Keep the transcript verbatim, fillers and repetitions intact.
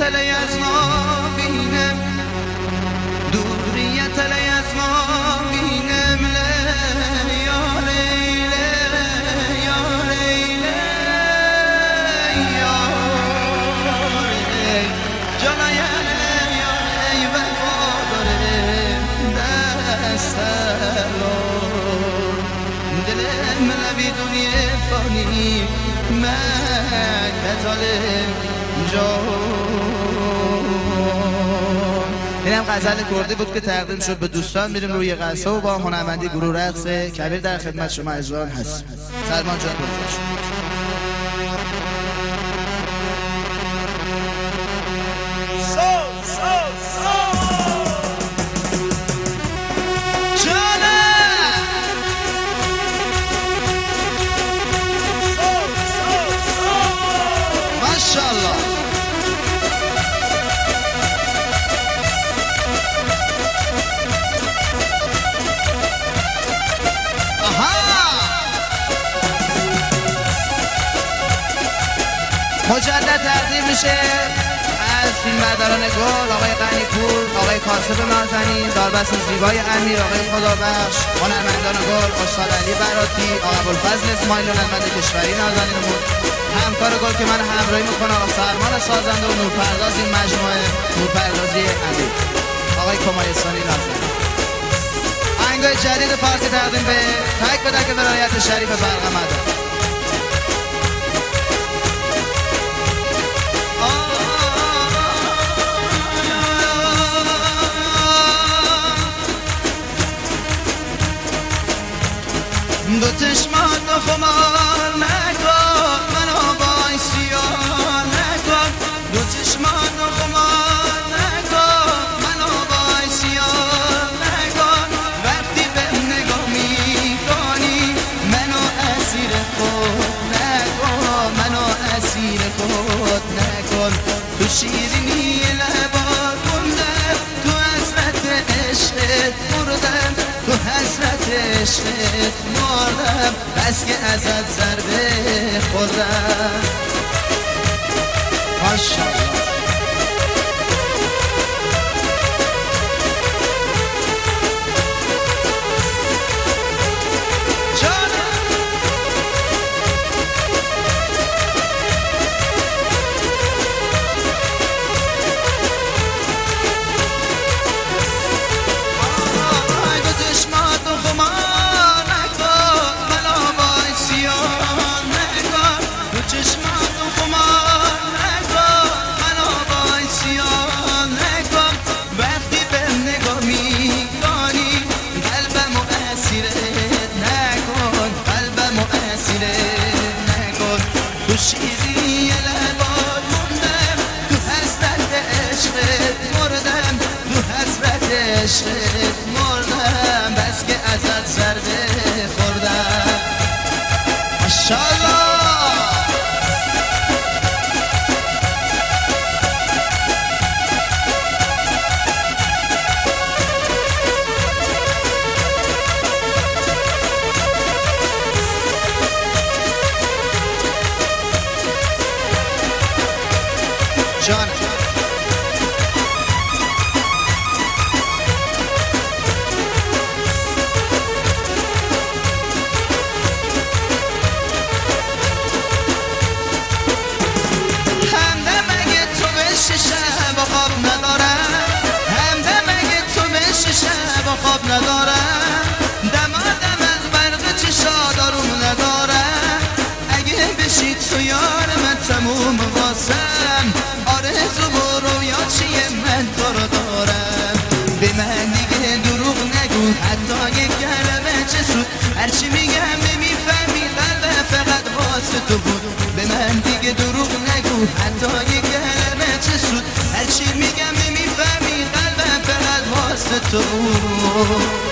تلی از ما بینم دوریت تلی از ما بینم یا لیله یا لیله یا ری جانای یا ری وفاداره دستلون دلم لبی دنیا فانی من کتالم این هم غزل کردی بود که تقدیم شد به دوستان. میریم روی قصه و با هنرمندی گروه رقص کبیر در خدمت شما عزیزان هست. سلمان جان بفرمایید. مجدد تقدیم میشه از فیلمبرداران گل آقای غنیپور، آقای کاسب نازنین، داربست زیبای امیر، آقای خدابخش، هنرمندان گل استاد علی براتی، آقا ابوالفضل اسماعیل هنرمند کشوری نازنینمون، همکار گل که من همراهی میکنه آقا سرمان سازنده و نورپرداز این مجموعه نورپردازی امیر، آقای کمایستانی نازنین. آهنگای جدید فارسی تقدیم به تک به تک ولایت شریف برقمده. دو چشمات و خمار نکن منو بای سیاه نکن دو چشمات و خمار نکن منو بای سیاه نکن وقتی به نگاه میکنی منو اسیر خود نکن منو اسیر خود نکن تو شیرینی لبات موندم تو حسرت عشقت مردم تو حسرت عشقت مردم بس که ازت ضربه خوردم. ماشاءالله شیری لبات موندم تو حسرت عشقت مردم تو حسرت عشقت مردم بس که ازت ضربه خوردم. ماشاءالله جان همدم اگه تو بشی شب و خواب ندارم همدم اگه تو بشی شب و خواب ندارم دمادم از برق چشات آروم ندارم اگه بشی تو یار من تموم واسم آرزو و رویا چیه من تو رو دارم به من دیگه دروغ نگو حتی یک کلمه چه سود هرچی میگم نمیفهمی قلبم فقط واسه تو بود به من دیگه دروغ نگو حتی یک کلمه چه سود هرچی میگم نمیفهمی قلبم فقط واسه تو بود.